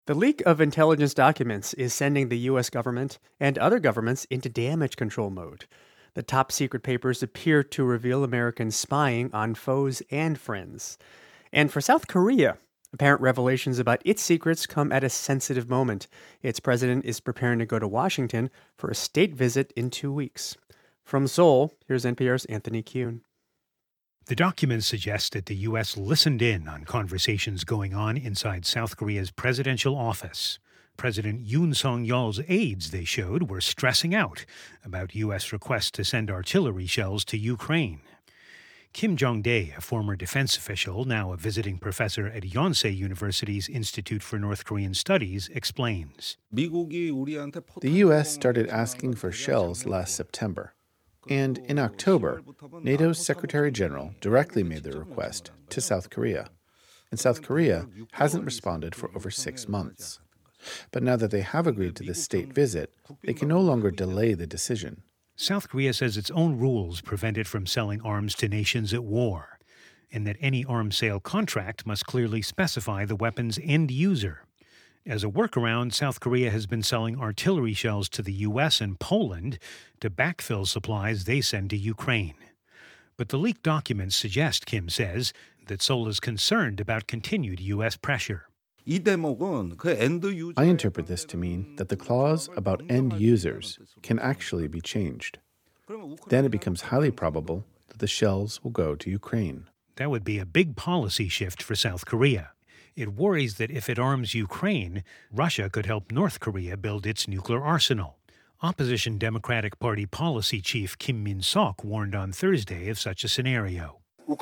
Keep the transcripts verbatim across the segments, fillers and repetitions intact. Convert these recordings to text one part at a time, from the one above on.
The leak of intelligence documents is sending the U S government and other governments into damage control mode. The top secret papers appear to reveal Americans spying on foes and friends. And for South Korea, apparent revelations about its secrets come at a sensitive moment. Its president is preparing to go to Washington for a state visit in two weeks. From Seoul, here's N P R's Anthony Kuhn. The documents suggest that the U S listened in on conversations going on inside South Korea's presidential office. President Yoon Suk-yeol's aides, they showed, were stressing out about U S requests to send artillery shells to Ukraine. Kim Jong-dae, a former defense official, now a visiting professor at Yonsei University's Institute for North Korean Studies, explains. The U S started asking for shells last September. And in October, NATO's Secretary General directly made the request to South Korea. And South Korea hasn't responded for over six months. But now that they have agreed to this state visit, they can no longer delay the decision. South Korea says its own rules prevent it from selling arms to nations at war, and that any arms sale contract must clearly specify the weapon's end user. As a workaround, South Korea has been selling artillery shells to the U S and Poland to backfill supplies they send to Ukraine. But the leaked documents suggest, Kim says, that Seoul is concerned about continued U S pressure. I interpret this to mean that the clause about end users can actually be changed. Then it becomes highly probable that the shells will go to Ukraine. That would be a big policy shift for South Korea. It worries that if it arms Ukraine, Russia could help North Korea build its nuclear arsenal. Opposition Democratic Party policy chief Kim Min-sok warned on Thursday of such a scenario.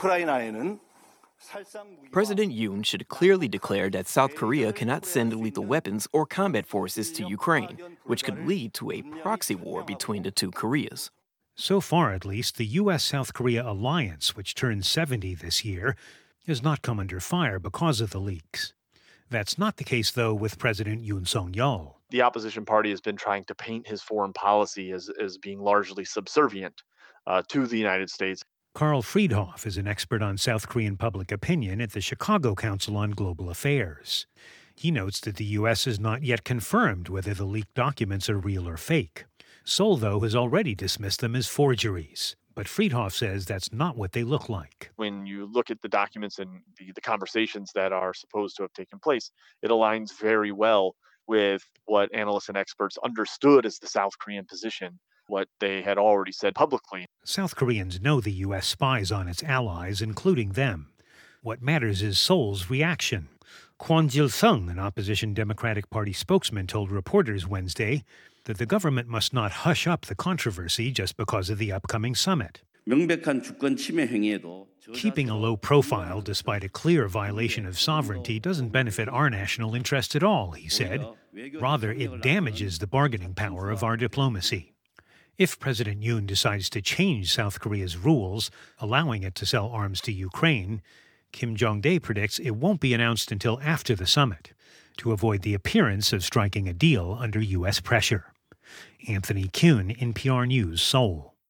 President Yoon should clearly declare that South Korea cannot send lethal weapons or combat forces to Ukraine, which could lead to a proxy war between the two Koreas. So far, at least, the U S South Korea alliance, which turns seventy this year, has not come under fire because of the leaks. That's not the case, though, with President Yoon Suk-yeol. The opposition party has been trying to paint his foreign policy as, as being largely subservient uh, to the United States. Carl Friedhoff is an expert on South Korean public opinion at the Chicago Council on Global Affairs. He notes that the U S has not yet confirmed whether the leaked documents are real or fake. Seoul, though, has already dismissed them as forgeries. But Friedhoff says that's not what they look like. When you look at the documents and the, the conversations that are supposed to have taken place, it aligns very well with what analysts and experts understood as the South Korean position, what they had already said publicly. South Koreans know the U S spies on its allies, including them. What matters is Seoul's reaction. Kwon Jil-sung, an opposition Democratic Party spokesman, told reporters Wednesday that the government must not hush up the controversy just because of the upcoming summit. Keeping a low profile despite a clear violation of sovereignty doesn't benefit our national interest at all, he said. Rather, it damages the bargaining power of our diplomacy. If President Yoon decides to change South Korea's rules, allowing it to sell arms to Ukraine, Kim Jong-dae predicts it won't be announced until after the summit, to avoid the appearance of striking a deal under U S pressure. Anthony Kuhn, N P R News, Seoul.